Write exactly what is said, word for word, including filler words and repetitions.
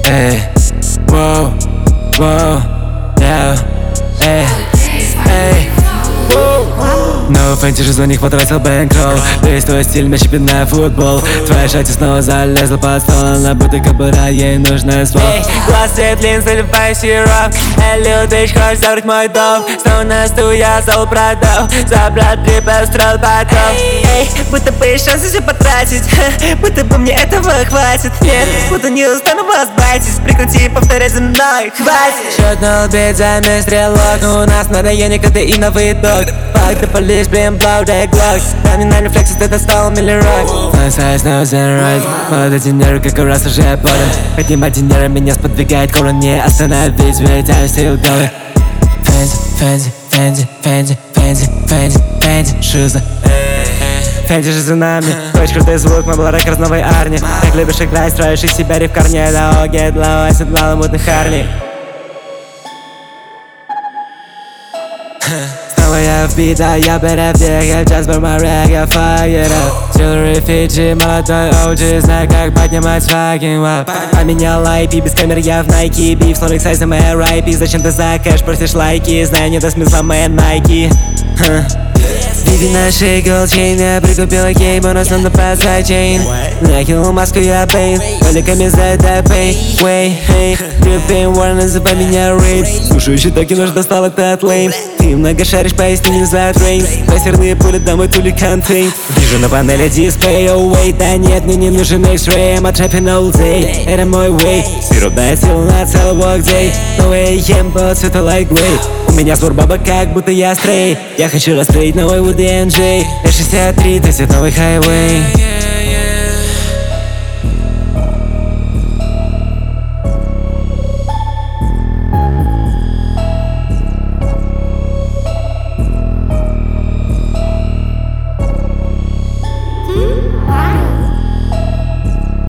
эй, воу, воу, yeah, эй, эй, воу. Но в фэнти жизни них потратил бэнкролл. Весь твой стиль мяч на футбол. Твоя шатя снова залезла под стол. Она будто кобура, ей нужно ствол. Эй, глаз светлин, заливай сироп. Эй, лютый, хочешь забрать мой дом? Снова на стул я зол продал. Забрать дрip, построил потом. Эй, будто бы есть шансы все потратить. Будто бы мне этого хватит. Нет, будто не устану вас байтить. Прекрати повторять за мной, хватит. Счет на лбе, замес стрелок. У нас на районе кадеиновый док. Фак, ты полишь, блин, блоу, дай глок. Номинальный флексит, это стал миллирок. My size now is in right. Молодой динер, как раз уже подан. Поднимать динера, меня сподвигает корон. Не остановить, ведь I'm still going. Фэнзи, фэнзи, фэнзи, фэнзи, фэнзи, фэнзи, фэнзи, шиза. Фэнзи же за нами. Очень крутой звук, мы был рэк новой арни. Так любишь играть, строишь из себя риф корней. Да, оге, для вас, для мутных Харли. Снова я в бита, я перевдех, я just burn my rag, я fire up. Jewelry Fiji, молодой о джи, знаю как поднимать fucking up. Поменял ай пи, без камер я в Nike. Биф, с нолик сайзом эр ай пи. Зачем ты за кэш просишь лайки? Знаю, не до смысла моя Nike. Види на шее голчейн, я прикупила кей, бонус на подсай чейн. Накинул маску, я бейн, роликами за это пей. Way, hey, Dripping War, называй меня рейп. Слушаю щитоки, нож достал этот лейм. Ты много шаришь, поясни не за трейн. Трассерные пули, домой тули контейн. Вижу на панели дисплей, oh wait, да нет, мне не нужен X-ray. I'm a trapping all day, это мой way. Сироп дает силу на целый work day. No way, ем, цвета like grey. У меня сбор бабок, как будто я стрей. Я хочу раскрыть новый Woody энд Джей. эс шестьдесят три, тестит новый хайвей.